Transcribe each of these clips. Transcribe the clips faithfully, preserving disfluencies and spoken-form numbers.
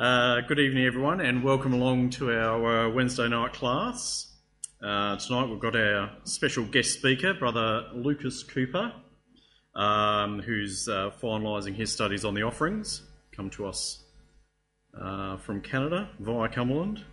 Uh, good evening, everyone, and welcome along to our uh, Wednesday night class. Uh, tonight we've got our special guest speaker, Brother Lucas Cooper, um, who's uh, finalising his studies on the offerings, come to us uh, from Canada via Cumberland.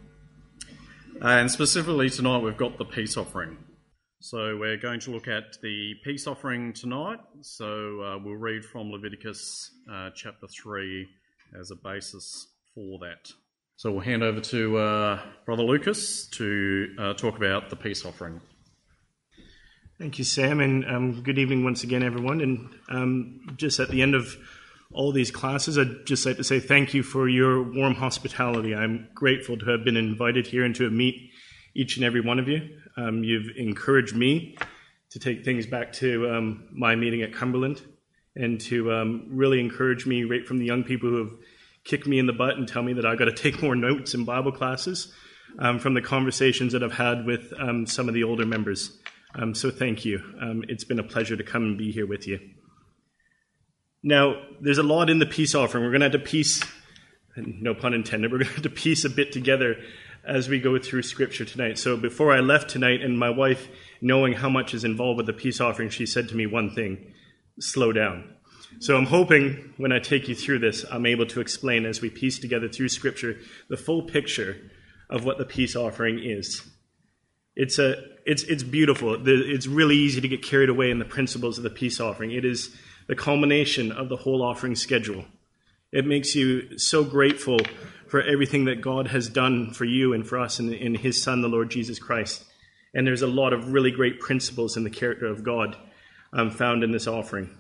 And specifically tonight we've got the peace offering. So we're going to look at the peace offering tonight. So uh, we'll read from Leviticus uh, chapter three as a basis for that. So we'll hand over to uh, Brother Lucas to uh, talk about the peace offering. Thank you, Sam, and um, good evening once again, everyone. And um, just at the end of all these classes, I'd just like to say thank you for your warm hospitality. I'm grateful to have been invited here and to meet each and every one of you. Um, you've encouraged me to take things back to um, my meeting at Cumberland and to um, really encourage me right from the young people who have kick me in the butt and tell me that I've got to take more notes in Bible classes um, from the conversations that I've had with um, some of the older members. Um, so thank you. Um, it's been a pleasure to come and be here with you. Now, there's a lot in the peace offering. We're going to have to piece, no pun intended, we're going to have to piece a bit together as we go through Scripture tonight. So before I left tonight, and my wife, knowing how much is involved with the peace offering, she said to me one thing: slow down. So I'm hoping when I take you through this, I'm able to explain as we piece together through Scripture the full picture of what the peace offering is. It's a, it's it's beautiful. It's really easy to get carried away in the principles of the peace offering. It is the culmination of the whole offering schedule. It makes you so grateful for everything that God has done for you and for us in, in His Son, the Lord Jesus Christ. And there's a lot of really great principles in the character of God um, found in this offering.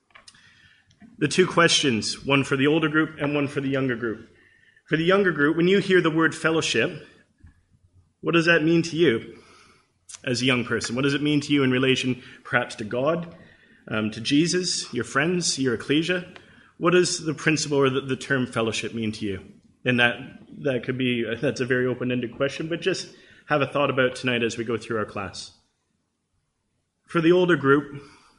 The two questions, one for the older group and one for the younger group. For the younger group, when you hear the word fellowship, what does that mean to you as a young person? What does it mean to you in relation perhaps to God, um, to Jesus, your friends, your ecclesia? What does the principle or the, the term fellowship mean to you? And that that could be, that's a very open-ended question, but just have a thought about tonight as we go through our class. For the older group,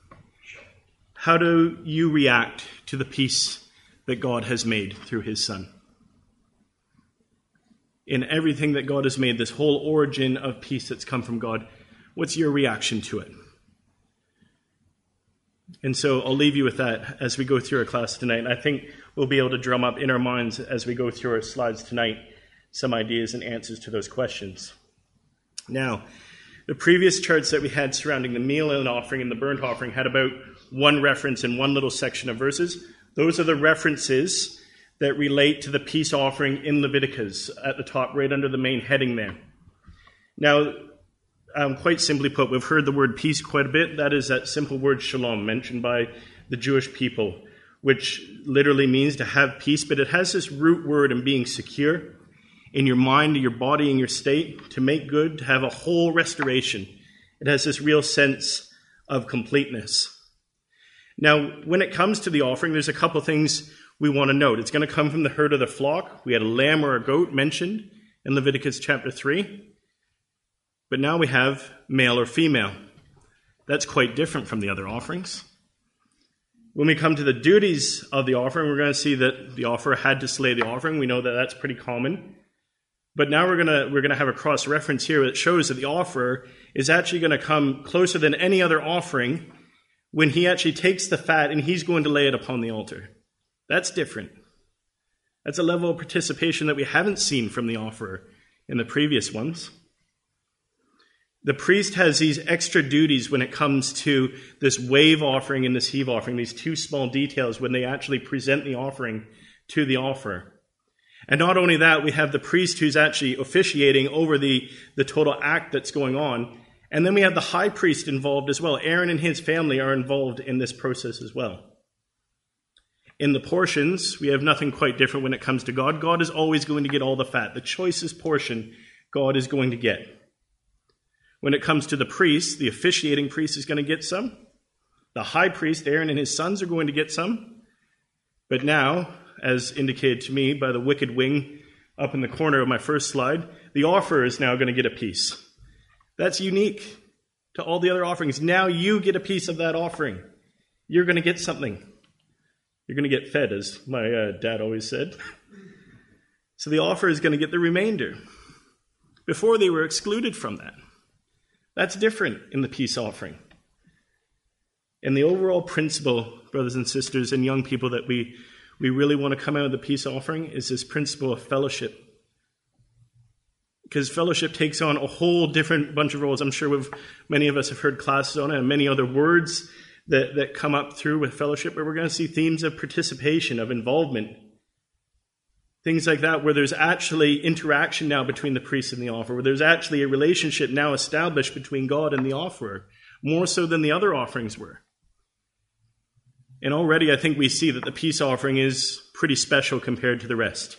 how do you react to the peace that God has made through His Son? In everything that God has made, this whole origin of peace that's come from God, what's your reaction to it? And so I'll leave you with that as we go through our class tonight. And I think we'll be able to drum up in our minds as we go through our slides tonight some ideas and answers to those questions. Now, the previous charts that we had surrounding the meal and offering and the burnt offering had about one reference in one little section of verses. Those are the references that relate to the peace offering in Leviticus at the top, right under the main heading there. Now, um, quite simply put, we've heard the word peace quite a bit. That is that simple word shalom mentioned by the Jewish people, which literally means to have peace, but it has this root word in being secure in your mind, your body, and your state, to make good, to have a whole restoration. It has this real sense of completeness. Now, when it comes to the offering, there's a couple things we want to note. It's going to come from the herd of the flock. We had a lamb or a goat mentioned in Leviticus chapter three. But now we have male or female. That's quite different from the other offerings. When we come to the duties of the offering, we're going to see that the offerer had to slay the offering. We know that that's pretty common. But now we're going to we're going to have a cross-reference here that shows that the offerer is actually going to come closer than any other offering when he actually takes the fat and he's going to lay it upon the altar. That's different. That's a level of participation that we haven't seen from the offerer in the previous ones. The priest has these extra duties when it comes to this wave offering and this heave offering, these two small details when they actually present the offering to the offerer. And not only that, we have the priest who's actually officiating over the, the total act that's going on. And then we have the high priest involved as well. Aaron and his family are involved in this process as well. In the portions, we have nothing quite different when it comes to God. God is always going to get all the fat. The choicest portion God is going to get. When it comes to the priest, the officiating priest is going to get some. The high priest, Aaron and his sons, are going to get some. But now, as indicated to me by the wicked wing up in the corner of my first slide, the offerer is now going to get a piece. That's unique to all the other offerings. Now you get a piece of that offering. You're going to get something. You're going to get fed, as my uh, dad always said. So the offerer is going to get the remainder. Before, they were excluded from that. That's different in the peace offering. And the overall principle, brothers and sisters and young people, that we, we really want to come out of the peace offering is this principle of fellowship. Because fellowship takes on a whole different bunch of roles. I'm sure we've, many of us have heard classes on it and many other words that, that come up through with fellowship, where we're going to see themes of participation, of involvement, things like that, where there's actually interaction now between the priest and the offerer, where there's actually a relationship now established between God and the offerer, more so than the other offerings were. And already I think we see that the peace offering is pretty special compared to the rest.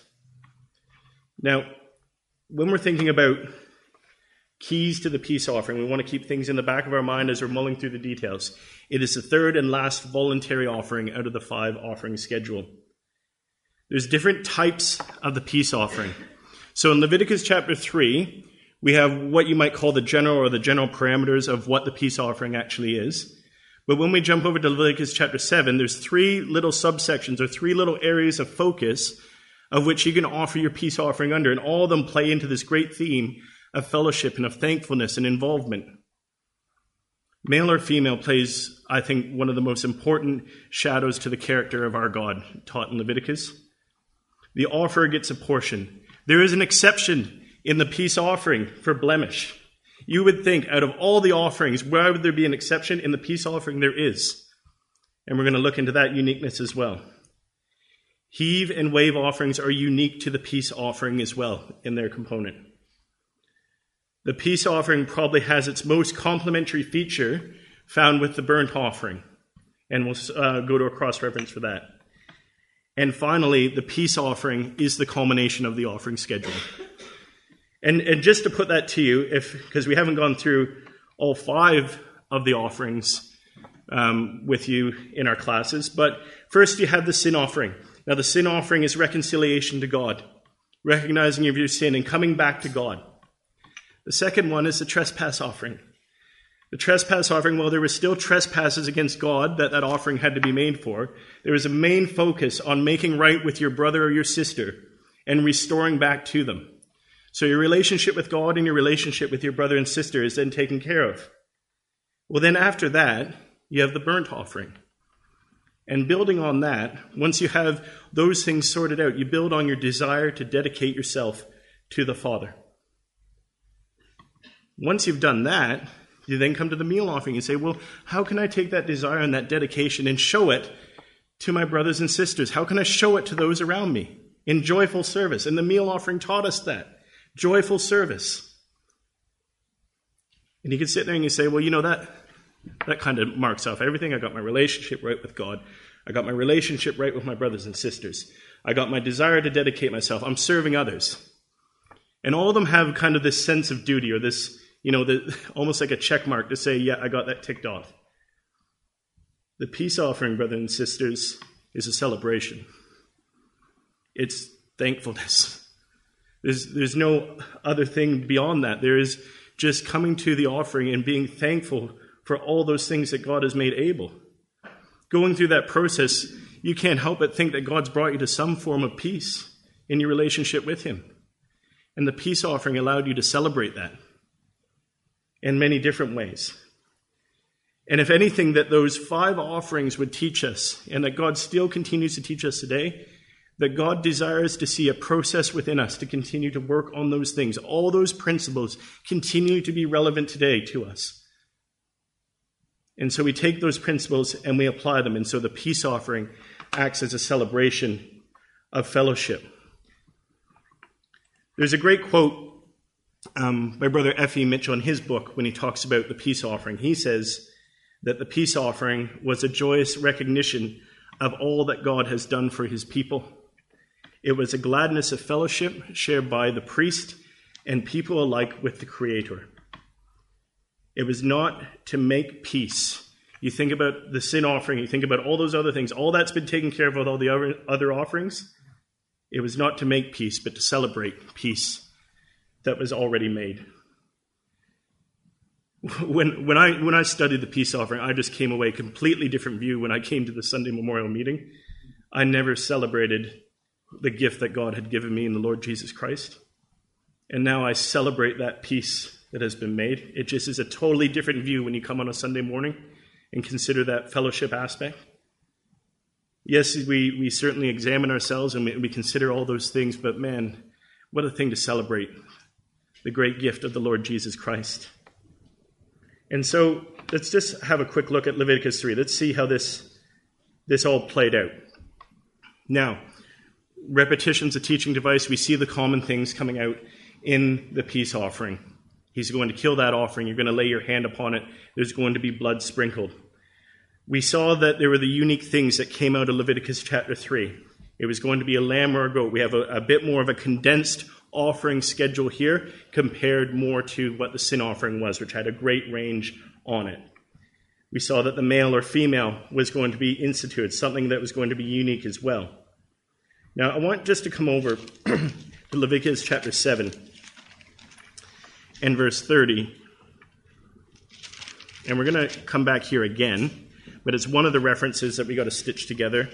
Now, when we're thinking about keys to the peace offering, we want to keep things in the back of our mind as we're mulling through the details. It is the third and last voluntary offering out of the five offering schedule. There's different types of the peace offering. So in Leviticus chapter three, we have what you might call the general or the general parameters of what the peace offering actually is. But when we jump over to Leviticus chapter seven, there's three little subsections or three little areas of focus of which you can offer your peace offering under, and all of them play into this great theme of fellowship and of thankfulness and involvement. Male or female plays, I think, one of the most important shadows to the character of our God taught in Leviticus. The offerer gets a portion. There is an exception in the peace offering for blemish. You would think out of all the offerings, why would there be an exception? In the peace offering, there is. And we're going to look into that uniqueness as well. Heave and wave offerings are unique to the peace offering as well in their component. The peace offering probably has its most complementary feature found with the burnt offering. And we'll uh, go to a cross-reference for that. And finally, the peace offering is the culmination of the offering schedule. And, and just to put that to you, if because we haven't gone through all five of the offerings um, with you in our classes, but first you have the sin offering. Now, the sin offering is reconciliation to God, recognizing of your sin and coming back to God. The second one is the trespass offering. The trespass offering, while there were still trespasses against God that that offering had to be made for, there was a main focus on making right with your brother or your sister and restoring back to them. So your relationship with God and your relationship with your brother and sister is then taken care of. Well, then after that, you have the burnt offering. And building on that, once you have those things sorted out, you build on your desire to dedicate yourself to the Father. Once you've done that, you then come to the meal offering and say, well, how can I take that desire and that dedication and show it to my brothers and sisters? How can I show it to those around me in joyful service? And the meal offering taught us that. Joyful service. And you can sit there and you say, well, you know, that that kind of marks off everything. I got my relationship right with God. I got my relationship right with my brothers and sisters. I got my desire to dedicate myself. I'm serving others. And all of them have kind of this sense of duty, or this, you know, the, almost like a check mark to say, yeah, I got that ticked off. The peace offering, brothers and sisters, is a celebration. It's thankfulness. There's, there's no other thing beyond that. There is just coming to the offering and being thankful for all those things that God has made able. Going through that process, you can't help but think that God's brought you to some form of peace in your relationship with Him. And the peace offering allowed you to celebrate that in many different ways. And if anything that those five offerings would teach us, and that God still continues to teach us today, that God desires to see a process within us to continue to work on those things. All those principles continue to be relevant today to us. And so we take those principles and we apply them. And so the peace offering acts as a celebration of fellowship. There's a great quote um, by Brother F E Mitchell in his book when he talks about the peace offering. He says that the peace offering was a joyous recognition of all that God has done for his people. It was a gladness of fellowship shared by the priest and people alike with the Creator. It was not to make peace. You think about the sin offering, you think about all those other things, all that's been taken care of with all the other, other offerings. It was not to make peace, but to celebrate peace that was already made. When, when, I, when I studied the peace offering, I just came away a completely different view when I came to the Sunday memorial meeting. I never celebrated the gift that God had given me in the Lord Jesus Christ. And now I celebrate that peace that has been made. It just is a totally different view when you come on a Sunday morning and consider that fellowship aspect. Yes, we, we certainly examine ourselves and we, we consider all those things, but man, what a thing to celebrate, the great gift of the Lord Jesus Christ. And so let's just have a quick look at Leviticus three. Let's see how this, this all played out. Now, repetition's a teaching device. We see the common things coming out in the peace offering. He's going to kill that offering. You're going to lay your hand upon it. There's going to be blood sprinkled. We saw that there were the unique things that came out of Leviticus chapter three. It was going to be a lamb or a goat. We have a, a bit more of a condensed offering schedule here compared more to what the sin offering was, which had a great range on it. We saw that the male or female was going to be instituted, something that was going to be unique as well. Now, I want just to come over to Leviticus chapter seven and verse thirty. And we're going to come back here again, but it's one of the references that we got to stitch together.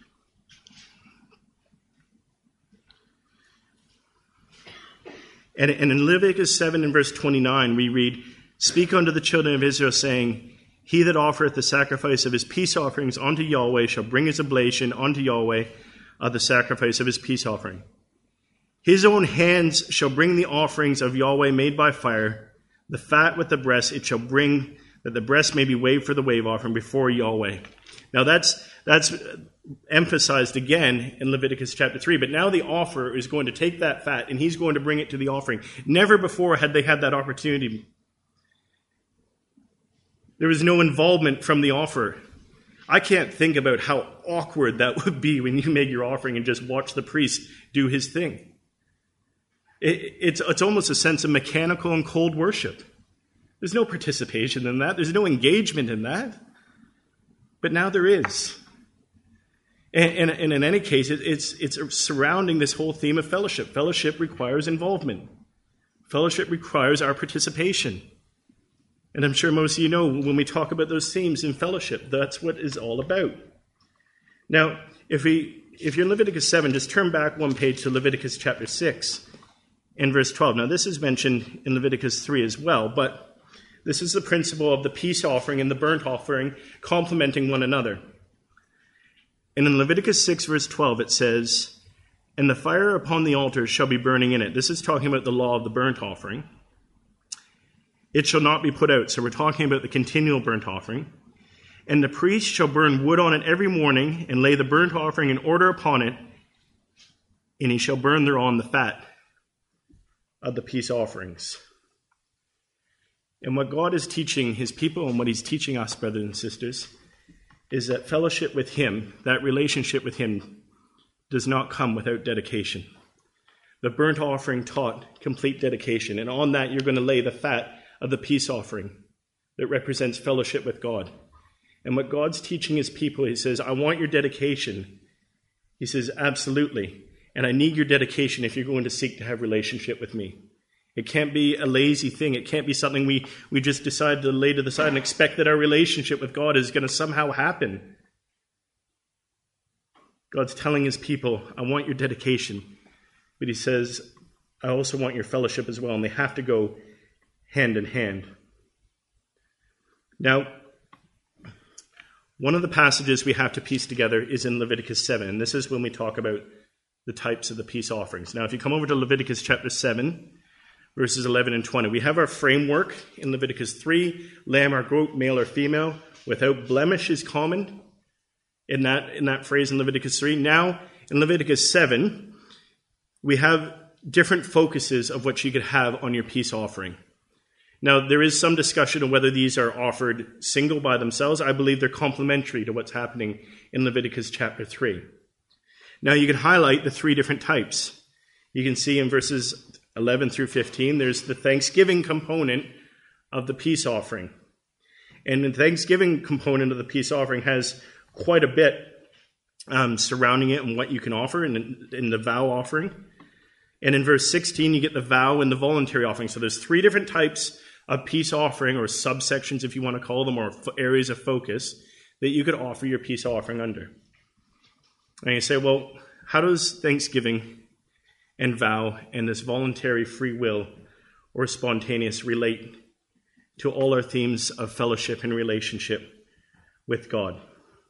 And, and in Leviticus seven and verse twenty-nine, we read, "Speak unto the children of Israel, saying, He that offereth the sacrifice of his peace offerings unto Yahweh shall bring his oblation unto Yahweh of the sacrifice of his peace offering. His own hands shall bring the offerings of Yahweh made by fire, the fat with the breast it shall bring, that the breast may be waved for the wave offering before Yahweh." Now that's that's emphasized again in Leviticus chapter three, but now the offerer is going to take that fat and he's going to bring it to the offering. Never before had they had that opportunity. There was no involvement from the offerer. I can't think about how awkward that would be when you make your offering and just watch the priest do his thing. It, it's, it's almost a sense of mechanical and cold worship. There's no participation in that. There's no engagement in that. But now there is. And, and, and in any case, it, it's, it's surrounding this whole theme of fellowship. Fellowship requires involvement. Fellowship requires our participation. And I'm sure most of you know when we talk about those themes in fellowship, that's what it's all about. Now, if we, if you're in Leviticus seven, just turn back one page to Leviticus chapter six and verse twelve. Now, this is mentioned in Leviticus three as well, but this is the principle of the peace offering and the burnt offering complementing one another. And in Leviticus six, verse twelve, it says, "And the fire upon the altar shall be burning in it." This is talking about the law of the burnt offering. "It shall not be put out." So we're talking about the continual burnt offering. "And the priest shall burn wood on it every morning, and lay the burnt offering in order upon it, and he shall burn thereon the fat of the peace offerings." And what God is teaching his people, and what he's teaching us, brothers and sisters, is that fellowship with him, that relationship with him, does not come without dedication. The burnt offering taught complete dedication, and on that you're going to lay the fat of the peace offering that represents fellowship with God. And what God's teaching his people, he says, I want your dedication. He says, absolutely. And I need your dedication if you're going to seek to have relationship with me. It can't be a lazy thing. It can't be something we, we just decide to lay to the side and expect that our relationship with God is going to somehow happen. God's telling his people, I want your dedication. But he says, I also want your fellowship as well. And they have to go hand in hand. Now, one of the passages we have to piece together is in Leviticus seven. And this is when we talk about the types of the peace offerings. Now, if you come over to Leviticus chapter seven, verses eleven and twenty, we have our framework in Leviticus three, lamb or goat, male or female, without blemish is common in that, in that phrase in Leviticus three. Now, in Leviticus seven, we have different focuses of what you could have on your peace offering. Now, there is some discussion of whether these are offered single by themselves. I believe they're complementary to what's happening in Leviticus chapter three. Now, you can highlight the three different types. You can see in verses eleven through fifteen, there's the thanksgiving component of the peace offering. And the thanksgiving component of the peace offering has quite a bit um, surrounding it and what you can offer in, in the vow offering. And in verse sixteen, you get the vow and the voluntary offering. So there's three different types of peace offering, or subsections, if you want to call them, or areas of focus that you could offer your peace offering under. And you say, well, how does thanksgiving and vow and this voluntary free will or spontaneous relate to all our themes of fellowship and relationship with God?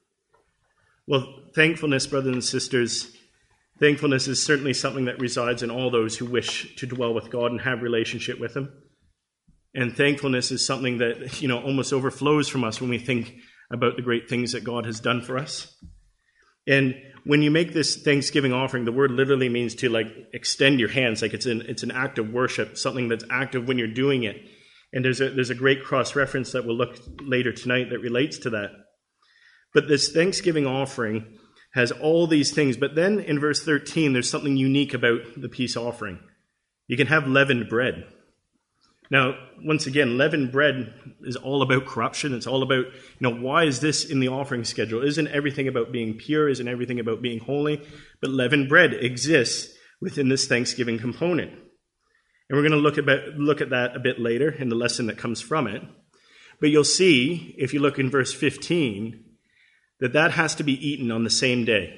Well, thankfulness, brothers and sisters, thankfulness is certainly something that resides in all those who wish to dwell with God and have relationship with him. And thankfulness is something that, you know, almost overflows from us when we think about the great things that God has done for us. And when you make this Thanksgiving offering, the word literally means to like extend your hands, like it's an it's an act of worship, something that's active when you're doing it. And there's a there's a great cross-reference that we'll look later tonight that relates to that. But this Thanksgiving offering has all these things. But then in verse thirteen, there's something unique about the peace offering. You can have leavened bread. Now, once again, leavened bread is all about corruption. It's all about, you know, why is this in the offering schedule? Isn't everything about being pure? Isn't everything about being holy? But leavened bread exists within this Thanksgiving component. And we're going to look at, look at that a bit later in the lesson that comes from it. But you'll see, if you look in verse fifteen, that that has to be eaten on the same day.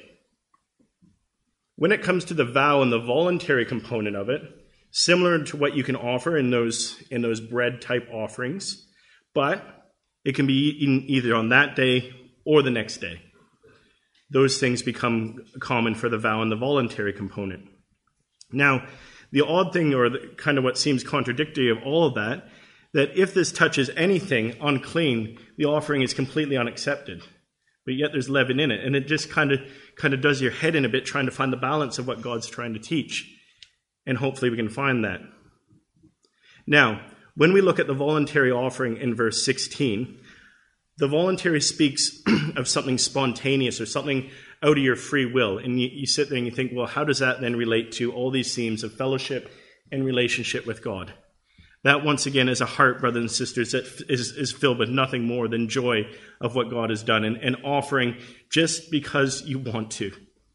When it comes to the vow and the voluntary component of it, similar to what you can offer in those in those bread-type offerings, but it can be eaten either on that day or the next day. Those things become common for the vow and the voluntary component. Now, the odd thing, or the, kind of what seems contradictory of all of that, that if this touches anything unclean, the offering is completely unaccepted. But yet there's leaven in it, and it just kind of kind of does your head in a bit trying to find the balance of what God's trying to teach. And hopefully we can find that. Now, when we look at the voluntary offering in verse sixteen, the voluntary speaks of something spontaneous or something out of your free will. And you, you sit there and you think, well, how does that then relate to all these themes of fellowship and relationship with God? That, once again, is a heart, brothers and sisters, that is, is filled with nothing more than joy of what God has done and, and offering just because you want to.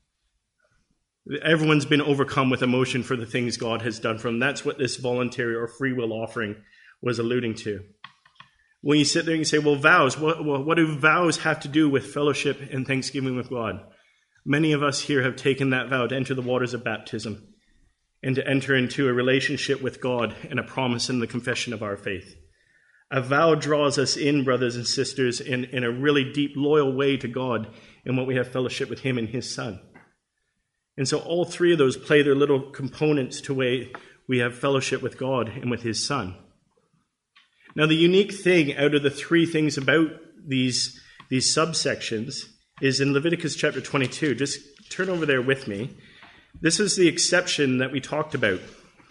Everyone's been overcome with emotion for the things God has done for them. That's what this voluntary or free will offering was alluding to. When you sit there and you say, well, vows, what, what do vows have to do with fellowship and thanksgiving with God? Many of us here have taken that vow to enter the waters of baptism and to enter into a relationship with God and a promise in the confession of our faith. A vow draws us in, brothers and sisters, in, in a really deep, loyal way to God in what we have fellowship with him and his Son. And so all three of those play their little components to way we have fellowship with God and with his Son. Now, the unique thing out of the three things about these, these subsections is in Leviticus chapter twenty-two. Just turn over there with me. This is the exception that we talked about.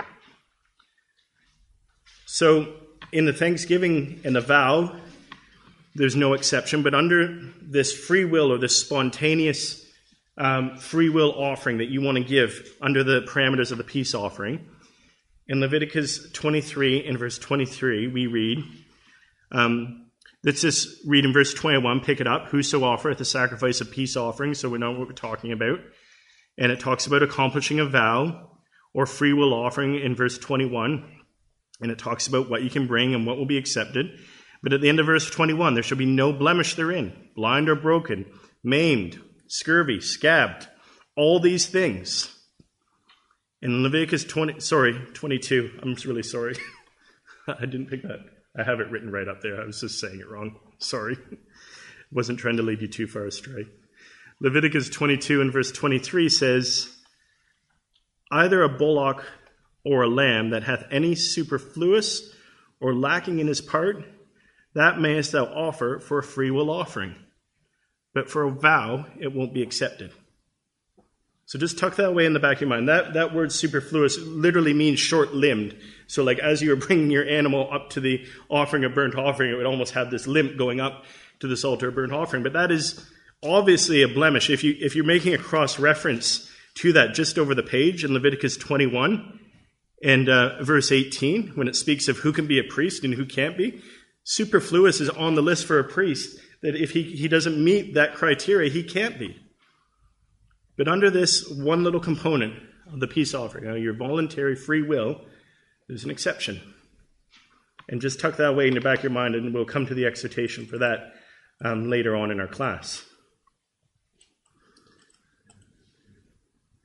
So in the thanksgiving and the vow, there's no exception. But under this free will or this spontaneous Um, free will offering that you want to give under the parameters of the peace offering. In Leviticus twenty-three, in verse twenty-three, we read, um, let's just read in verse twenty-one, pick it up, whoso offereth a sacrifice of peace offering, so we know what we're talking about. And it talks about accomplishing a vow or free will offering in verse twenty-one, and it talks about what you can bring and what will be accepted. But at the end of verse twenty-one, there shall be no blemish therein, blind or broken, maimed, scurvy, scabbed, all these things. In Leviticus twenty, sorry, twenty-two, I'm really sorry. I didn't pick that. I have it written right up there. I was just saying it wrong. Sorry. Wasn't trying to lead you too far astray. Leviticus twenty-two and verse twenty-three says, either a bullock or a lamb that hath any superfluous or lacking in his part, that mayest thou offer for a free will offering. But for a vow, it won't be accepted. So just tuck that away in the back of your mind. That, that word superfluous literally means short-limbed. So like as you were bringing your animal up to the offering of burnt offering, it would almost have this limp going up to this altar of burnt offering. But that is obviously a blemish. If, you, if you're making a cross-reference to that just over the page in Leviticus twenty-one and uh, verse eighteen, when it speaks of who can be a priest and who can't be, superfluous is on the list for a priest, that if he, he doesn't meet that criteria, he can't be. But under this one little component of the peace offering, you know, your voluntary free will, there's an exception. And just tuck that away in the back of your mind, and we'll come to the exhortation for that um, later on in our class.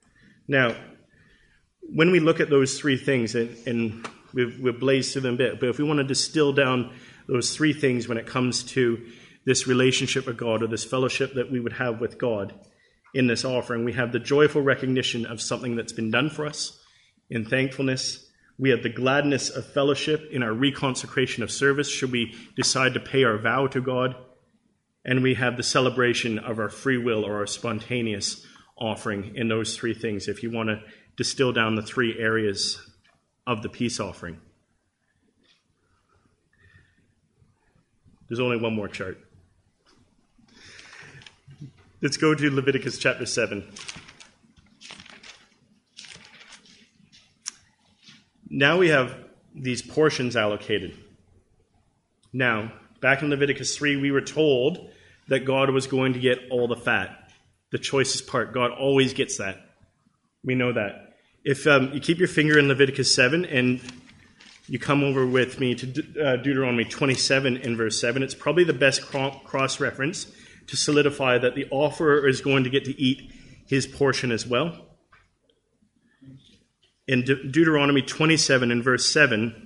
Now, when we look at those three things, and, and we've, we've blazed through them a bit, but if we want to distill down those three things when it comes to this relationship with God, or this fellowship that we would have with God in this offering, we have the joyful recognition of something that's been done for us in thankfulness. We have the gladness of fellowship in our reconsecration of service, should we decide to pay our vow to God. And we have the celebration of our free will, or our spontaneous offering, in those three things, if you want to distill down the three areas of the peace offering. There's only one more chart. Let's go to Leviticus chapter seven. Now we have these portions allocated. Now, back in Leviticus three, we were told that God was going to get all the fat, the choicest part. God always gets that. We know that. If um, you keep your finger in Leviticus seven and you come over with me to De- uh, Deuteronomy twenty-seven in verse seven, it's probably the best cro- cross-reference to solidify that the offerer is going to get to eat his portion as well. In De- Deuteronomy twenty-seven in verse seven,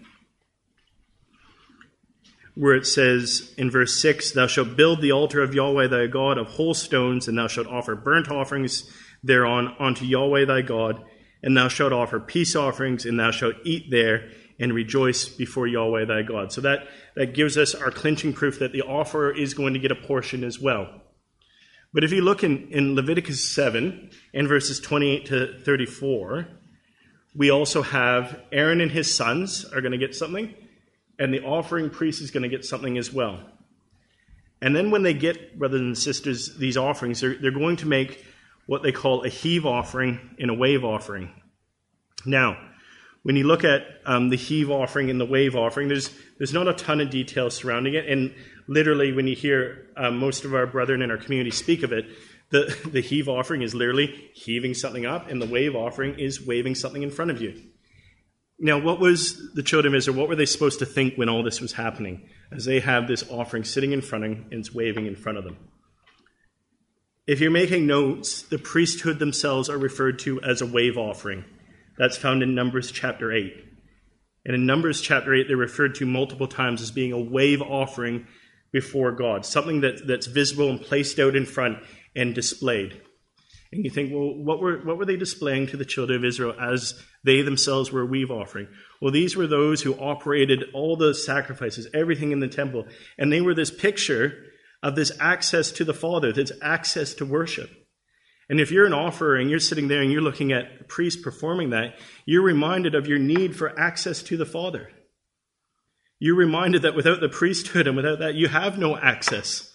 where it says in verse six, "Thou shalt build the altar of Yahweh thy God of whole stones, and thou shalt offer burnt offerings thereon unto Yahweh thy God, and thou shalt offer peace offerings, and thou shalt eat there and rejoice before Yahweh thy God." So that, that gives us our clinching proof that the offerer is going to get a portion as well. But if you look in, in Leviticus seven, in verses twenty-eight to thirty-four, we also have Aaron and his sons are going to get something, and the offering priest is going to get something as well. And then when they get, brothers and sisters, these offerings, they're, they're going to make what they call a heave offering and a wave offering. Now, when you look at um, the heave offering and the wave offering, there's there's not a ton of details surrounding it. And literally, when you hear um, most of our brethren in our community speak of it, the, the heave offering is literally heaving something up, and the wave offering is waving something in front of you. Now, what was the children of Israel, what were they supposed to think when all this was happening, as they have this offering sitting in front of them and it's waving in front of them? If you're making notes, the priesthood themselves are referred to as a wave offering. That's found in Numbers chapter eight. And in Numbers chapter eight, they're referred to multiple times as being a wave offering before God, something that, that's visible and placed out in front and displayed. And you think, well, what were what were they displaying to the children of Israel as they themselves were a wave offering? Well, these were those who operated all the sacrifices, everything in the temple. And they were this picture of this access to the Father, this access to worship. And if you're an offerer and you're sitting there and you're looking at a priest performing that, you're reminded of your need for access to the Father. You're reminded that without the priesthood and without that, you have no access.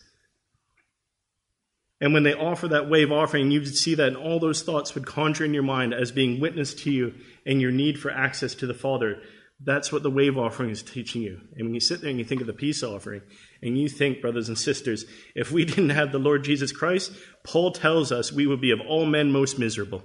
And when they offer that wave offering, you would see that, and all those thoughts would conjure in your mind as being witnessed to you and your need for access to the Father. That's what the wave offering is teaching you. And when you sit there and you think of the peace offering, and you think, brothers and sisters, if we didn't have the Lord Jesus Christ, Paul tells us we would be of all men most miserable.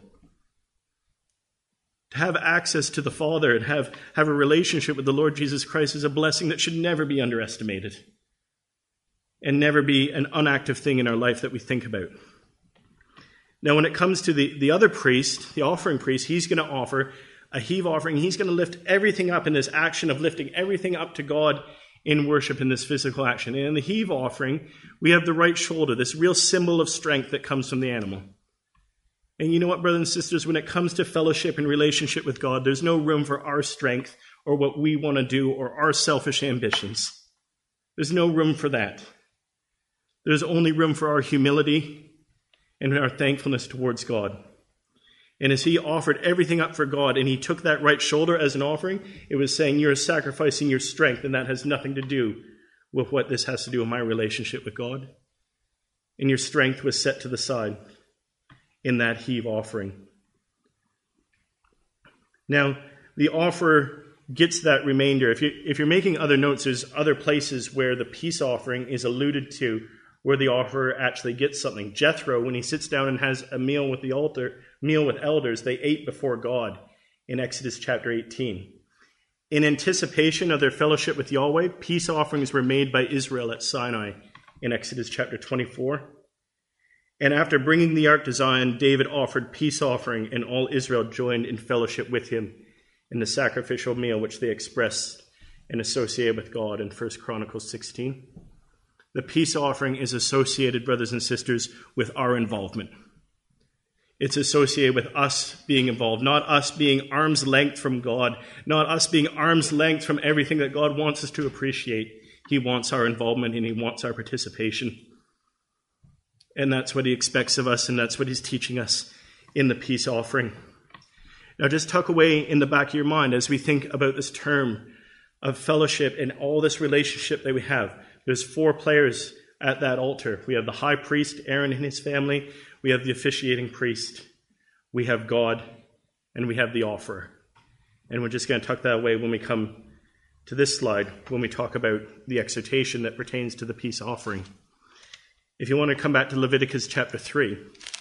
To have access to the Father and have, have a relationship with the Lord Jesus Christ is a blessing that should never be underestimated, and never be an inactive thing in our life that we think about. Now, when it comes to the, the other priest, the offering priest, he's going to offer a heave offering. He's going to lift everything up in this action of lifting everything up to God in worship, in this physical action. And in the heave offering, we have the right shoulder, this real symbol of strength that comes from the animal. And you know what, brothers and sisters, when it comes to fellowship and relationship with God, there's no room for our strength or what we want to do or our selfish ambitions. There's no room for that. There's only room for our humility and our thankfulness towards God. And as he offered everything up for God, and he took that right shoulder as an offering, it was saying, you're sacrificing your strength, and that has nothing to do with what this has to do with my relationship with God. And your strength was set to the side in that heave offering. Now, the offerer gets that remainder. If, you, if you're making other notes, there's other places where the peace offering is alluded to, where the offerer actually gets something. Jethro, when he sits down and has a meal with the altar, meal with elders, they ate before God in Exodus chapter eighteen. In anticipation of their fellowship with Yahweh, peace offerings were made by Israel at Sinai in Exodus chapter twenty-four. And after bringing the ark to Zion, David offered peace offering, and all Israel joined in fellowship with him in the sacrificial meal which they expressed and associated with God in First Chronicles sixteen. The peace offering is associated, brothers and sisters, with our involvement. It's associated with us being involved, not us being arm's length from God, not us being arm's length from everything that God wants us to appreciate. He wants our involvement and he wants our participation. And that's what he expects of us, and that's what he's teaching us in the peace offering. Now just tuck away in the back of your mind as we think about this term of fellowship and all this relationship that we have. There's four players at that altar. We have the high priest, Aaron and his family. We have the officiating priest. We have God, and we have the offerer. And we're just going to tuck that away when we come to this slide, when we talk about the exhortation that pertains to the peace offering. If you want to come back to Leviticus chapter three.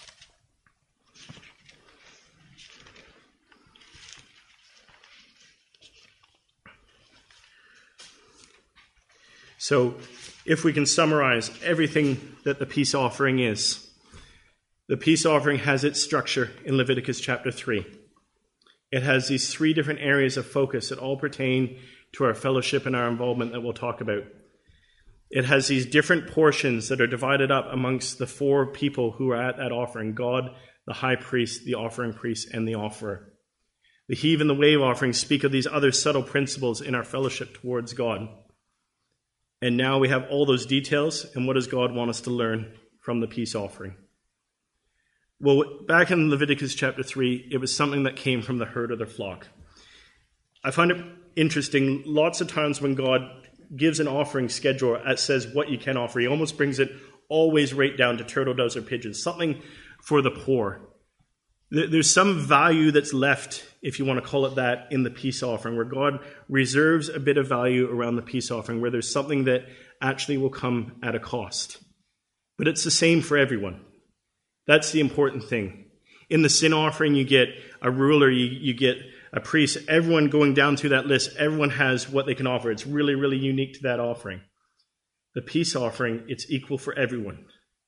So, if we can summarize everything that the peace offering is, the peace offering has its structure in Leviticus chapter three. It has these three different areas of focus that all pertain to our fellowship and our involvement that we'll talk about. It has these different portions that are divided up amongst the four people who are at that offering: God, the high priest, the offering priest, and the offerer. The heave and the wave offerings speak of these other subtle principles in our fellowship towards God. And now we have all those details, and what does God want us to learn from the peace offering? Well, back in Leviticus chapter three, it was something that came from the herd of their flock. I find it interesting, lots of times when God gives an offering schedule that says what you can offer, he almost brings it always right down to turtle doves or pigeons, something for the poor. There's some value that's left, if you want to call it that, in the peace offering, where God reserves a bit of value around the peace offering, where there's something that actually will come at a cost. But it's the same for everyone. That's the important thing. In the sin offering, you get a ruler, you, you get a priest, everyone going down through that list, everyone has what they can offer. It's really, really unique to that offering. The peace offering, it's equal for everyone.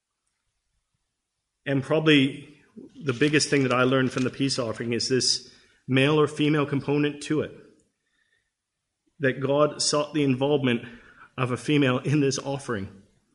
And probably the biggest thing that I learned from the peace offering is this male or female component to it. That God sought the involvement of a female in this offering.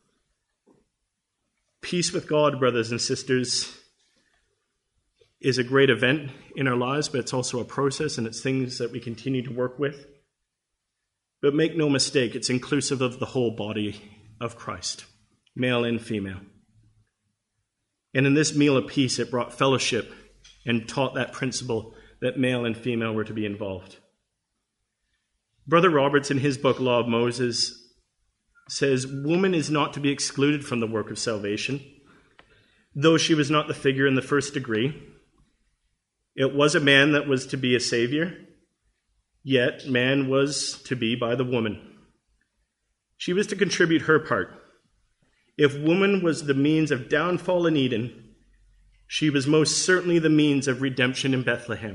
Peace with God, brothers and sisters, is a great event in our lives, but it's also a process, and it's things that we continue to work with. But make no mistake, it's inclusive of the whole body of Christ, male and female. And in this meal of peace, it brought fellowship and taught that principle that male and female were to be involved. Brother Roberts, in his book, Law of Moses, says, woman is not to be excluded from the work of salvation. Though she was not the figure in the first degree, it was a man that was to be a savior, yet man was to be by the woman. She was to contribute her part. If woman was the means of downfall in Eden, she was most certainly the means of redemption in Bethlehem.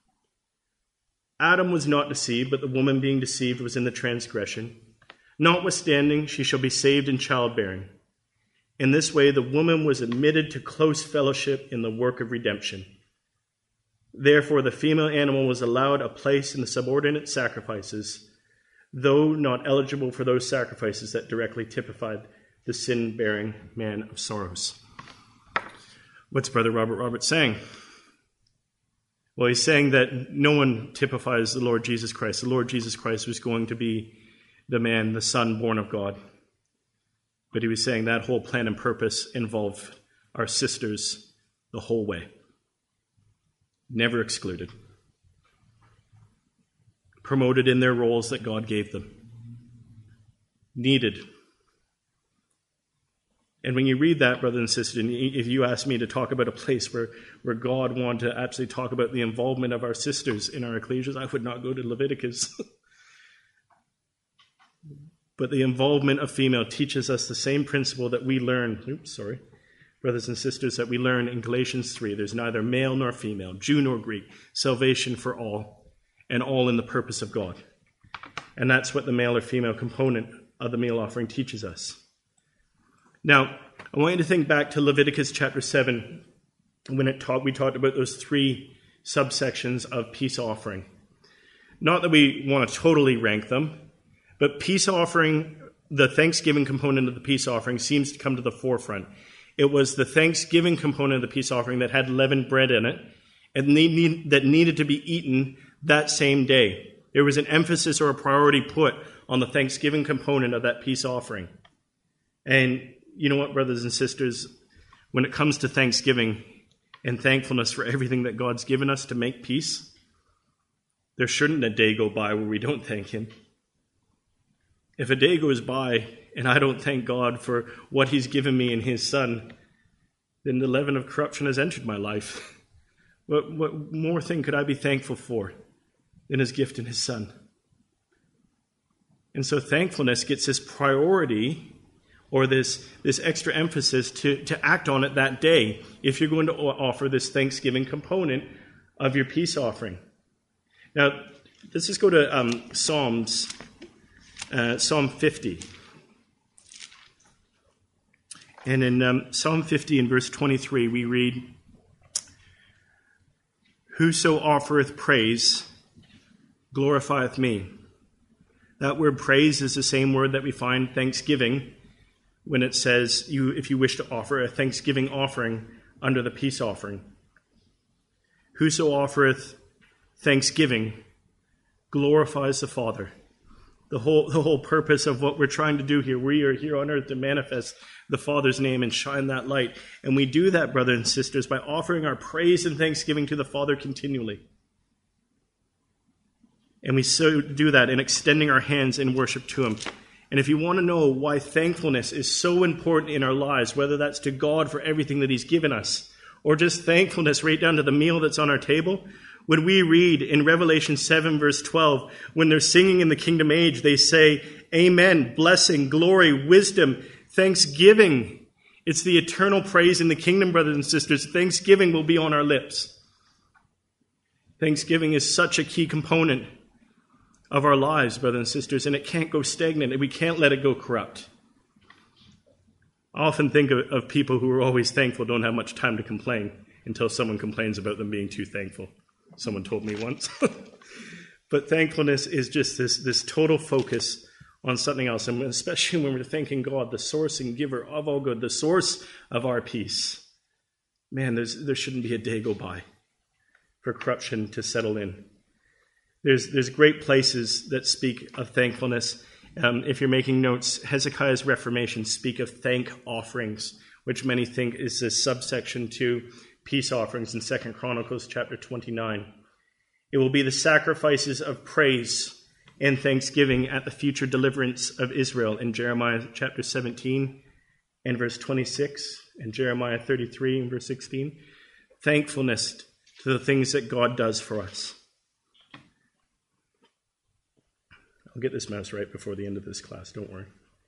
Adam was not deceived, but the woman being deceived was in the transgression. Notwithstanding, she shall be saved in childbearing. In this way, the woman was admitted to close fellowship in the work of redemption. Therefore, the female animal was allowed a place in the subordinate sacrifices, though not eligible for those sacrifices that directly typified the sin-bearing man of sorrows. What's Brother Robert Roberts saying? Well, he's saying that no one typifies the Lord Jesus Christ. The Lord Jesus Christ was going to be the man, the son born of God. But he was saying that whole plan and purpose involved our sisters the whole way. Never excluded. Promoted in their roles that God gave them. Needed. And when you read that, brothers and sisters, and if you ask me to talk about a place where, where God wanted to actually talk about the involvement of our sisters in our ecclesias, I would not go to Leviticus. But the involvement of female teaches us the same principle that we learn, oops, sorry, brothers and sisters, that we learn in Galatians three. There's neither male nor female, Jew nor Greek, salvation for all, and all in the purpose of God. And that's what the male or female component of the meal offering teaches us. Now, I want you to think back to Leviticus chapter seven, when it talk, we talked about those three subsections of peace offering. Not that we want to totally rank them, but peace offering, the thanksgiving component of the peace offering, seems to come to the forefront. It was the thanksgiving component of the peace offering that had leavened bread in it, and need, that needed to be eaten that same day. There was an emphasis or a priority put on the thanksgiving component of that peace offering. And you know what, brothers and sisters, when it comes to thanksgiving and thankfulness for everything that God's given us to make peace, there shouldn't a day go by where we don't thank him. If a day goes by and I don't thank God for what he's given me in his Son, then the leaven of corruption has entered my life. What, what more thing could I be thankful for than his gift in his Son? And so thankfulness gets this priority or this, this extra emphasis to, to act on it that day if you're going to offer this thanksgiving component of your peace offering. Now, let's just go to um, Psalms, uh, Psalm fifty. And in um, Psalm fifty, in verse twenty-three, we read, "Whoso offereth praise glorifieth me." That word praise is the same word that we find thanksgiving when it says, "You, if you wish to offer a thanksgiving offering under the peace offering." Whoso offereth thanksgiving glorifies the Father. The whole, the whole purpose of what we're trying to do here, we are here on earth to manifest the Father's name and shine that light. And we do that, brothers and sisters, by offering our praise and thanksgiving to the Father continually. And we so do that in extending our hands in worship to him. And if you want to know why thankfulness is so important in our lives, whether that's to God for everything that he's given us, or just thankfulness right down to the meal that's on our table, when we read in Revelation seven, verse twelve, when they're singing in the kingdom age, they say, "Amen, blessing, glory, wisdom, thanksgiving." It's the eternal praise in the kingdom, brothers and sisters. Thanksgiving will be on our lips. Thanksgiving is such a key component of our lives, brothers and sisters, and it can't go stagnant, and we can't let it go corrupt. I often think of, of people who are always thankful don't have much time to complain until someone complains about them being too thankful. Someone told me once. But thankfulness is just this, this total focus on something else, and especially when we're thanking God, the source and giver of all good, the source of our peace. Man, there's, there shouldn't be a day go by for corruption to settle in. There's, there's great places that speak of thankfulness. Um, if you're making notes, Hezekiah's Reformation speak of thank offerings, which many think is a subsection to peace offerings in Second Chronicles chapter twenty-nine. It will be the sacrifices of praise and thanksgiving at the future deliverance of Israel in Jeremiah chapter seventeen and verse twenty-six, and Jeremiah thirty-three and verse sixteen. Thankfulness to the things that God does for us. I'll get this mouse right before the end of this class, don't worry.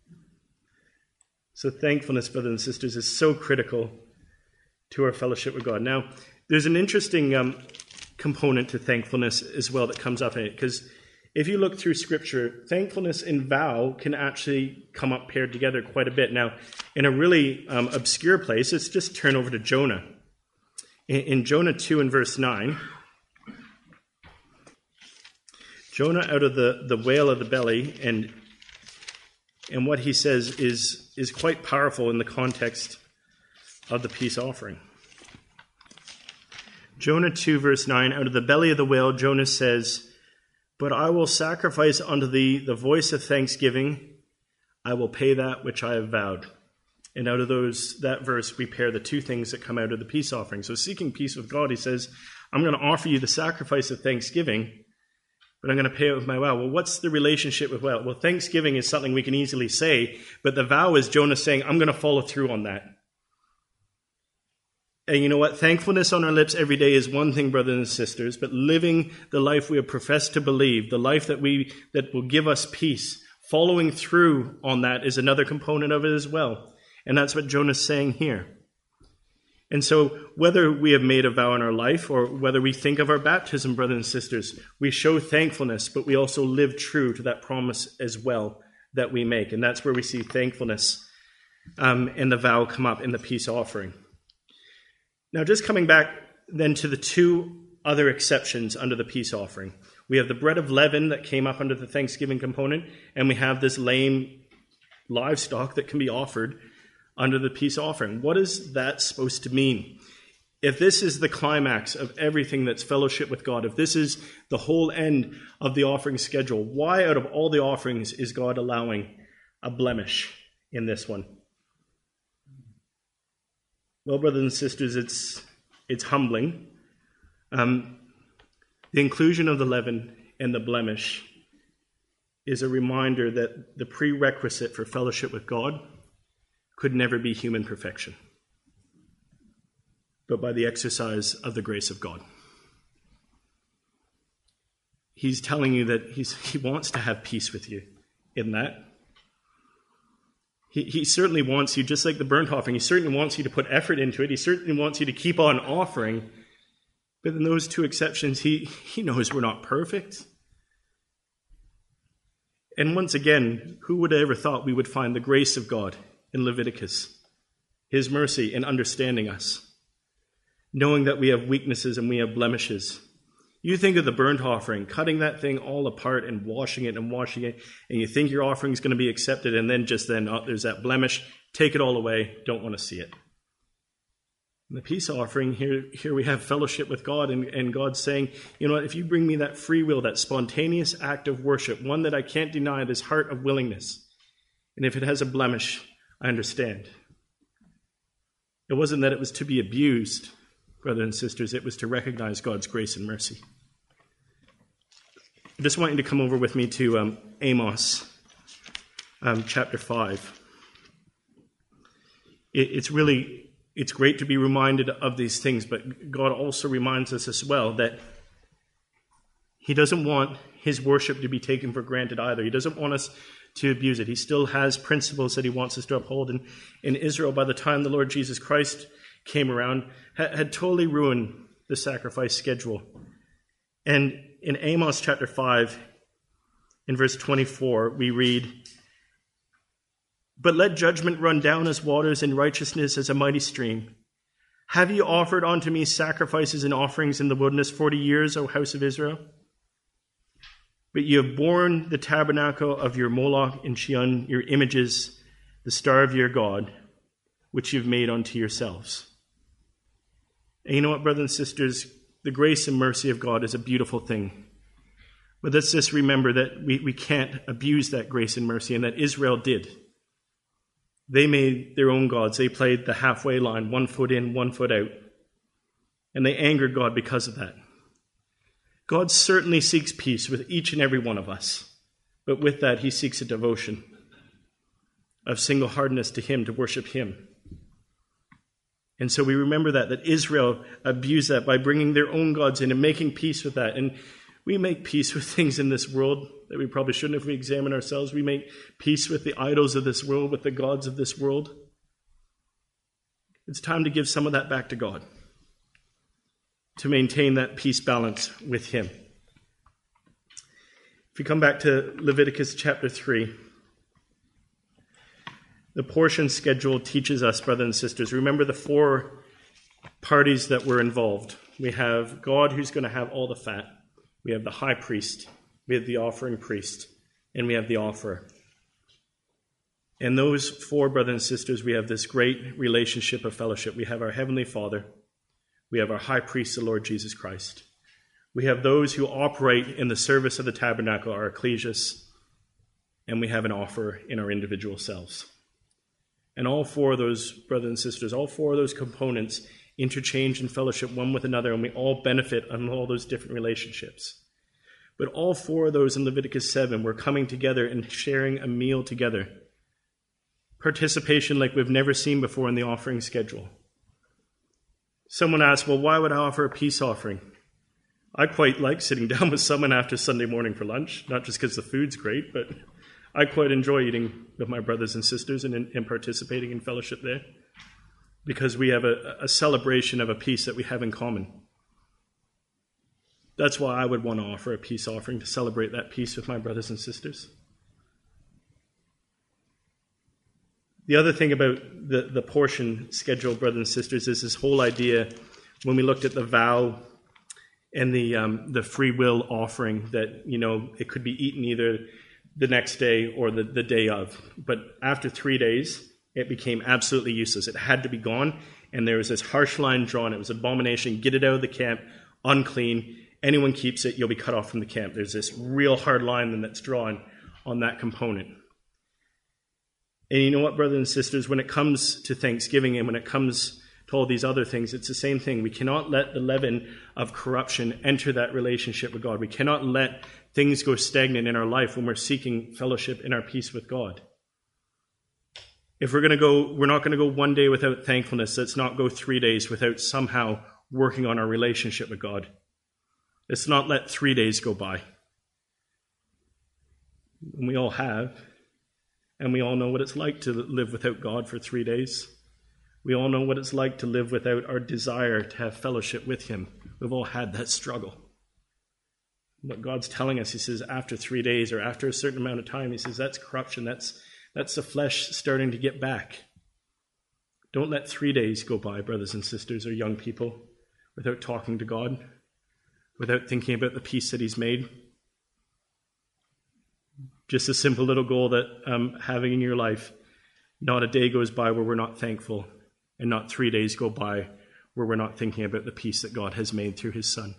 So thankfulness, brothers and sisters, is so critical to our fellowship with God. Now, there's an interesting um, component to thankfulness as well that comes up in it, because if you look through Scripture, thankfulness and vow can actually come up paired together quite a bit. Now, in a really um, obscure place, let's just turn over to Jonah. In, in Jonah two and verse nine, Jonah out of the, the whale of the belly, and and what he says is, is quite powerful in the context of the peace offering. Jonah two, verse nine, out of the belly of the whale, Jonah says, "But I will sacrifice unto thee the voice of thanksgiving. I will pay that which I have vowed." And out of those that verse, we pair the two things that come out of the peace offering. So seeking peace with God, he says, I'm going to offer you the sacrifice of thanksgiving, but I'm going to pay it with my vow. Well, what's the relationship with vow? Well, thanksgiving is something we can easily say, but the vow is Jonah saying, I'm going to follow through on that. And you know what? Thankfulness on our lips every day is one thing, brothers and sisters, but living the life we have professed to believe, the life that we that will give us peace, following through on that is another component of it as well. And that's what Jonah's saying here. And so whether we have made a vow in our life or whether we think of our baptism, brothers and sisters, we show thankfulness, but we also live true to that promise as well that we make. And that's where we see thankfulness um, and the vow come up in the peace offering. Now, just coming back then to the two other exceptions under the peace offering. We have the bread of leaven that came up under the Thanksgiving component, and we have this lame livestock that can be offered under the peace offering. What is that supposed to mean? If this is the climax of everything that's fellowship with God, if this is the whole end of the offering schedule, why out of all the offerings is God allowing a blemish in this one? Well, brothers and sisters, it's it's humbling. Um, the inclusion of the leaven and the blemish is a reminder that the prerequisite for fellowship with God could never be human perfection, but by the exercise of the grace of God. He's telling you that he's, he wants to have peace with you in that. He, he certainly wants you, just like the burnt offering, he certainly wants you to put effort into it. He certainly wants you to keep on offering. But in those two exceptions, he, he knows we're not perfect. And once again, who would have ever thought we would find the grace of God in Leviticus, his mercy in understanding us, knowing that we have weaknesses and we have blemishes. You think of the burnt offering, cutting that thing all apart and washing it and washing it, and you think your offering is going to be accepted, and then just then, oh, there's that blemish, take it all away, don't want to see it. In the peace offering, here, here we have fellowship with God, and, and God saying, you know what, if you bring me that free will, that spontaneous act of worship, one that I can't deny, this heart of willingness, and if it has a blemish, I understand. It wasn't that it was to be abused, brothers and sisters, it was to recognize God's grace and mercy. I just want you to come over with me to um, Amos um, chapter five. It, it's really... It's great to be reminded of these things, but God also reminds us as well that he doesn't want his worship to be taken for granted either. He doesn't want us to abuse it. He still has principles that he wants us to uphold. And in Israel, by the time the Lord Jesus Christ came around, had, had totally ruined the sacrifice schedule. And in Amos chapter five, in verse twenty-four, we read, "But let judgment run down as waters and righteousness as a mighty stream. Have you offered unto me sacrifices and offerings in the wilderness forty years, O house of Israel? But you have borne the tabernacle of your Moloch and Shion, your images, the star of your God, which you've made unto yourselves." And you know what, brothers and sisters? The grace and mercy of God is a beautiful thing. But let's just remember that we, we can't abuse that grace and mercy, and that Israel did. They made their own gods. They played the halfway line, one foot in, one foot out. And they angered God because of that. God certainly seeks peace with each and every one of us. But with that, he seeks a devotion of single-heartedness to him, to worship him. And so we remember that, that Israel abused that by bringing their own gods in and making peace with that. And we make peace with things in this world that we probably shouldn't if we examine ourselves. We make peace with the idols of this world, with the gods of this world. It's time to give some of that back to God, to maintain that peace balance with him. If we come back to Leviticus chapter three, the portion schedule teaches us, brothers and sisters, remember the four parties that were involved. We have God who's going to have all the fat. We have the high priest, we have the offering priest, and we have the offerer. And those four brothers and sisters, we have this great relationship of fellowship. We have our Heavenly Father. We have our high priest, the Lord Jesus Christ. We have those who operate in the service of the tabernacle, our ecclesias, and we have an offerer in our individual selves. And all four of those brothers and sisters, all four of those components interchange and fellowship one with another, and we all benefit on all those different relationships. But all four of those in Leviticus seven were coming together and sharing a meal together. Participation like we've never seen before in the offering schedule. Someone asked, well, why would I offer a peace offering? I quite like sitting down with someone after Sunday morning for lunch, not just because the food's great, but I quite enjoy eating with my brothers and sisters and, and participating in fellowship there, because we have a, a celebration of a peace that we have in common. That's why I would want to offer a peace offering, to celebrate that peace with my brothers and sisters. The other thing about the, the portion schedule, brothers and sisters, is this whole idea, when we looked at the vow and the um, the free will offering, that, you know, it could be eaten either the next day or the, the day of. But after three days, it became absolutely useless. It had to be gone, and there was this harsh line drawn. It was abomination. Get it out of the camp, unclean. Anyone keeps it, you'll be cut off from the camp. There's this real hard line that's drawn on that component. And you know what, brothers and sisters, when it comes to Thanksgiving and when it comes to all these other things, it's the same thing. We cannot let the leaven of corruption enter that relationship with God. We cannot let things go stagnant in our life when we're seeking fellowship in our peace with God. If we're going to go, we're not going to go one day without thankfulness. Let's not go three days without somehow working on our relationship with God. Let's not let three days go by. And we all have. And we all know what it's like to live without God for three days. We all know what it's like to live without our desire to have fellowship with him. We've all had that struggle. What God's telling us, he says, after three days or after a certain amount of time, he says, that's corruption. That's, that's the flesh starting to get back. Don't let three days go by, brothers and sisters, or young people, without talking to God, without thinking about the peace that he's made. Just a simple little goal that um, having in your life, not a day goes by where we're not thankful, and not three days go by where we're not thinking about the peace that God has made through his Son.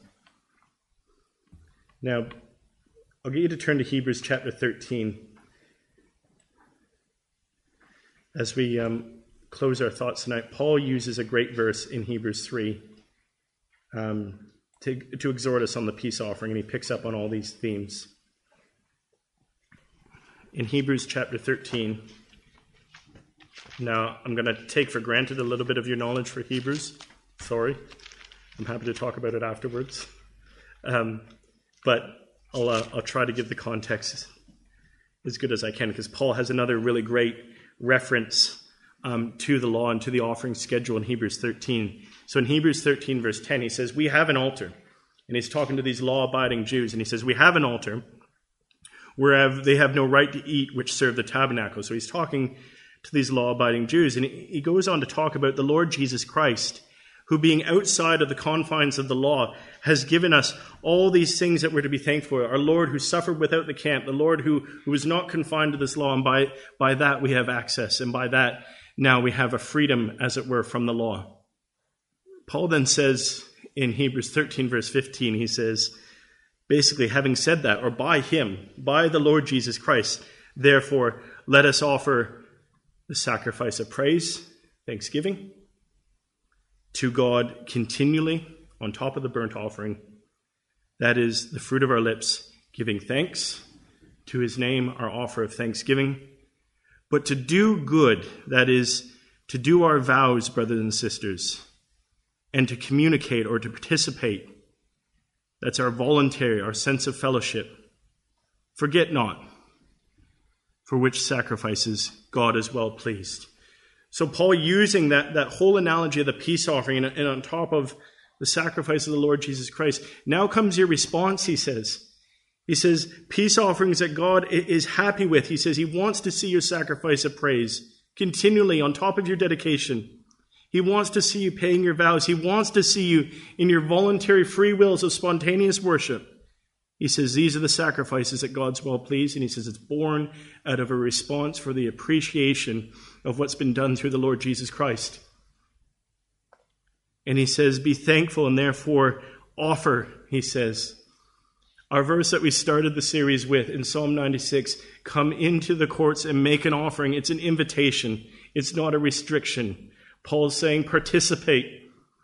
Now, I'll get you to turn to Hebrews chapter thirteen as we um, close our thoughts tonight. Paul uses a great verse in Hebrews three um, to, to exhort us on the peace offering, and he picks up on all these themes. In Hebrews chapter thirteen, now I'm going to take for granted a little bit of your knowledge for Hebrews. Sorry. I'm happy to talk about it afterwards. Um, but I'll, uh, I'll try to give the context as good as I can, because Paul has another really great reference um, to the law and to the offering schedule in Hebrews thirteen. So in Hebrews thirteen, verse ten, he says, we have an altar. And he's talking to these law-abiding Jews, and he says, we have an altar whereas they have no right to eat, which serve the tabernacle. So he's talking to these law-abiding Jews, and he goes on to talk about the Lord Jesus Christ, who, being outside of the confines of the law, has given us all these things that we're to be thankful for. Our Lord who suffered without the camp, the Lord who, who was not confined to this law, and by, by that we have access, and by that now we have a freedom, as it were, from the law. Paul then says in Hebrews thirteen, verse fifteen, he says, basically, having said that, or by him, by the Lord Jesus Christ, therefore, let us offer the sacrifice of praise, thanksgiving, to God continually on top of the burnt offering. That is the fruit of our lips, giving thanks to his name, our offer of thanksgiving. But to do good, that is, to do our vows, brothers and sisters, and to communicate or to participate, that's our voluntary, our sense of fellowship. Forget not, for which sacrifices God is well pleased. So Paul, using that, that whole analogy of the peace offering, and, and on top of the sacrifice of the Lord Jesus Christ, now comes your response, he says. He says, peace offerings that God is happy with. He says he wants to see your sacrifice of praise continually on top of your dedication. He wants to see you paying your vows. He wants to see you in your voluntary free wills of spontaneous worship. He says these are the sacrifices that God's well pleased, and he says it's born out of a response for the appreciation of what's been done through the Lord Jesus Christ. And he says, be thankful and therefore offer, he says. Our verse that we started the series with in Psalm ninety-six, come into the courts and make an offering. It's an invitation. It's not a restriction. Paul's saying participate.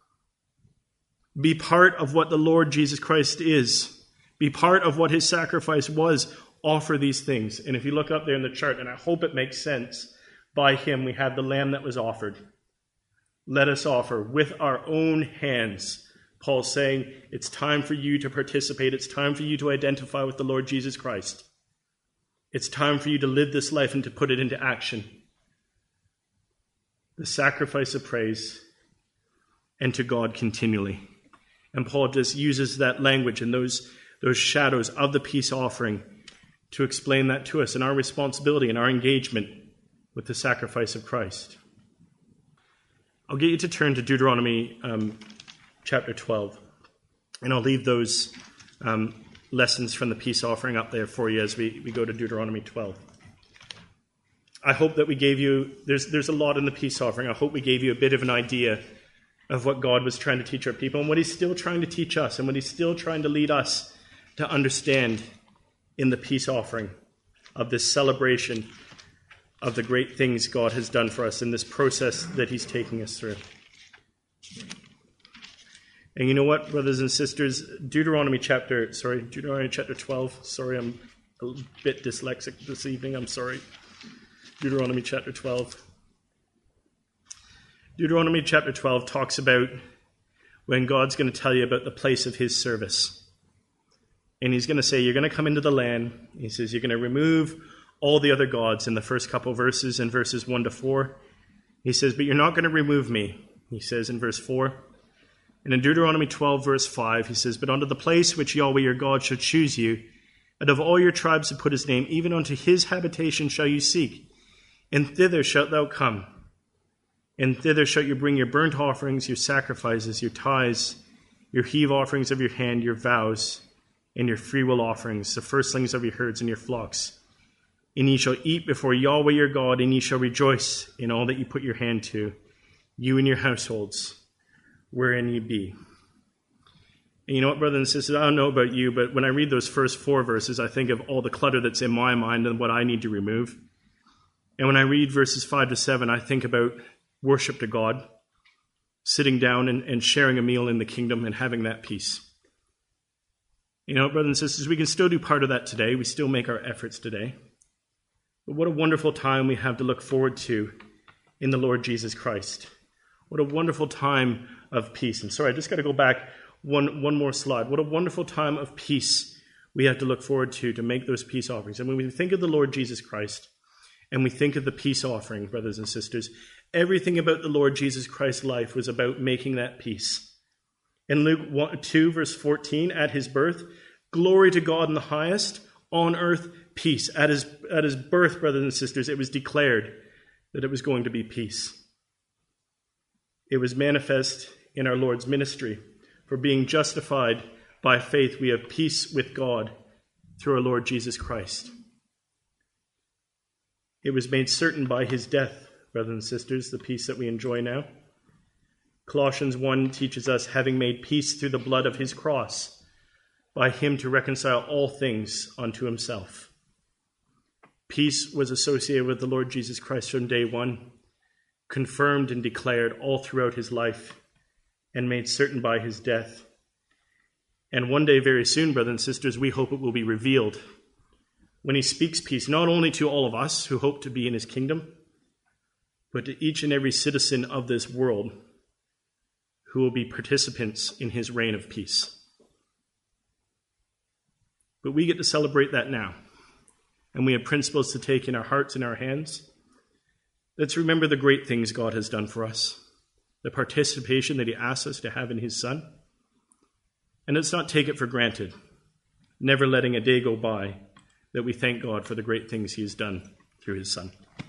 Be part of what the Lord Jesus Christ is. Be part of what his sacrifice was. Offer these things. And if you look up there in the chart, and I hope it makes sense, by him we have the lamb that was offered. Let us offer with our own hands. Paul's saying it's time for you to participate. It's time for you to identify with the Lord Jesus Christ. It's time for you to live this life and to put it into action. The sacrifice of praise, and to God continually. And Paul just uses that language and those, those shadows of the peace offering to explain that to us and our responsibility and our engagement with the sacrifice of Christ. I'll get you to turn to Deuteronomy um, chapter twelve, and I'll leave those um, lessons from the peace offering up there for you as we, we go to Deuteronomy twelve. I hope that we gave you, there's, there's a lot in the peace offering. I hope we gave you a bit of an idea of what God was trying to teach our people and what he's still trying to teach us and what he's still trying to lead us to understand in the peace offering of this celebration of the great things God has done for us in this process that he's taking us through. And you know what, brothers and sisters, Deuteronomy chapter, sorry, Deuteronomy chapter twelve, sorry, I'm a bit dyslexic this evening, I'm sorry. Deuteronomy chapter twelve. Deuteronomy chapter twelve talks about when God's going to tell you about the place of his service. And he's going to say, you're going to come into the land. He says, you're going to remove all the other gods in the first couple verses, in verses one to four. He says, but you're not going to remove me, he says in verse four. And in Deuteronomy twelve, verse five, he says, but unto the place which Yahweh your God shall choose you, and of all your tribes to put his name, even unto his habitation shall you seek, and thither shalt thou come. And thither shalt you bring your burnt offerings, your sacrifices, your tithes, your heave offerings of your hand, your vows, and your freewill offerings, the firstlings of your herds and your flocks. And ye shall eat before Yahweh your God, and ye shall rejoice in all that ye put your hand to, you and your households, wherein ye be. And you know what, brothers and sisters, I don't know about you, but when I read those first four verses, I think of all the clutter that's in my mind and what I need to remove. And when I read verses five to seven, I think about worship to God, sitting down and, and sharing a meal in the kingdom and having that peace. You know, brothers and sisters, we can still do part of that today. We still make our efforts today. But what a wonderful time we have to look forward to in the Lord Jesus Christ. What a wonderful time of peace. I'm sorry, I just got to go back one, one more slide. What a wonderful time of peace we have to look forward to to make those peace offerings. And when we think of the Lord Jesus Christ and we think of the peace offering, brothers and sisters, everything about the Lord Jesus Christ's life was about making that peace. In Luke two, verse fourteen, at his birth, glory to God in the highest, on earth, peace. At his, at his birth, brothers and sisters, it was declared that it was going to be peace. It was manifest in our Lord's ministry. For being justified by faith, we have peace with God through our Lord Jesus Christ. It was made certain by his death, brothers and sisters, the peace that we enjoy now. Colossians one teaches us, having made peace through the blood of his cross, by him to reconcile all things unto himself. Peace was associated with the Lord Jesus Christ from day one, confirmed and declared all throughout his life, and made certain by his death. And one day, very soon, brothers and sisters, we hope it will be revealed when he speaks peace, not only to all of us who hope to be in his kingdom, but to each and every citizen of this world who will be participants in his reign of peace. But we get to celebrate that now, and we have principles to take in our hearts and our hands. Let's remember the great things God has done for us, the participation that he asks us to have in his Son. And let's not take it for granted, never letting a day go by that we thank God for the great things he has done through his Son.